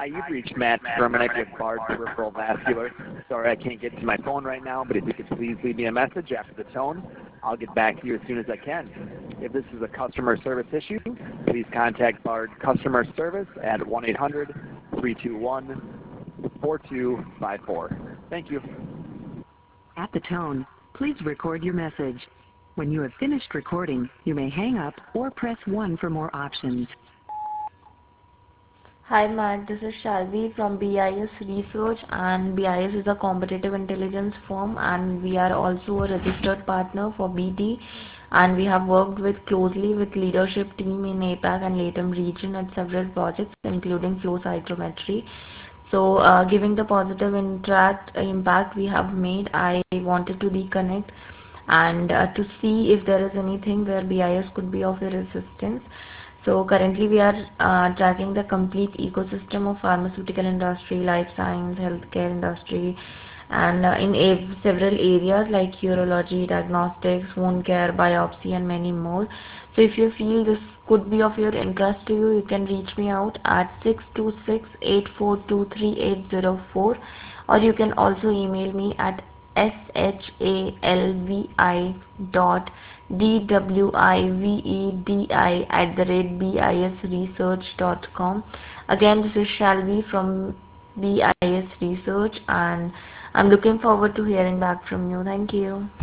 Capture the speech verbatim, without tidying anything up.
Hi, you've reached Matt Terminick with Bard Peripheral Vascular. Sorry I can't get to my phone right now, but if you could please leave me a message after the tone, I'll get back to you as soon as I can. If this is a customer service issue, please contact Bard Customer Service at one eight hundred, three two one, four two five four. Thank you. At the tone, please record your message. When you have finished recording, you may hang up or press one for more options. Hi Matt, this is Shalvi from B I S Research, and B I S is a competitive intelligence firm, and we are also a registered partner for B T, and we have worked with closely with leadership team in APAC and LATAM region at several projects including flow cytometry. So uh, giving the positive interact impact we have made, I wanted to reconnect and uh, to see if there is anything where B I S could be of your assistance. So currently we are uh, tracking the complete ecosystem of pharmaceutical industry, life science, healthcare industry, and uh, in a several areas like urology, diagnostics, wound care, biopsy, and many more. So if you feel this could be of your interest to you, you can reach me out at six two six, eight four two, three eight zero four, or you can also email me at shalvi dot dwivedi at the rate bisresearch dot com. Again, this is Shalvi from B I S Research, and I'm looking forward to hearing back from you. Thank you.